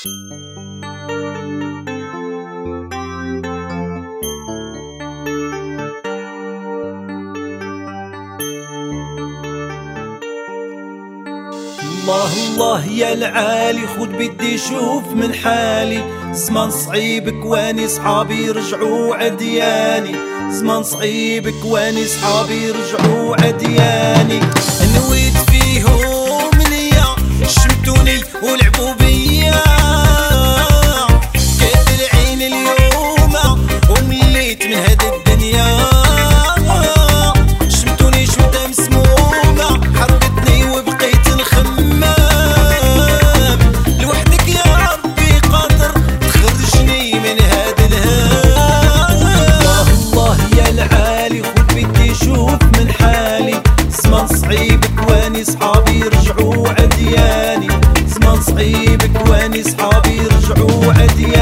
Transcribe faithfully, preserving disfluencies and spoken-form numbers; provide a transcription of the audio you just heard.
الله الله يا العالي خد بدي شوف من حالي، زمان صعيب كواني صحابي رجعوا عدياني، زمان صعيب كواني صحابي رجعوا عدياني. نويت فيهم ليا شمتوني ولعبوا بيا، كيف العين اليوم ومليت من هاد الدنيا، شمتوني شمتة مسمومة حرقتني وبقيت نخمم، لوحدك يا ربي قادر تخرجني من هاد الهام. الله الله يا العالي خد بدي شوف من حالي، زمان صعيب كواني صحابي رجعوا عدياني، زمان صعيب كواني صحابي رجعوا عدياني.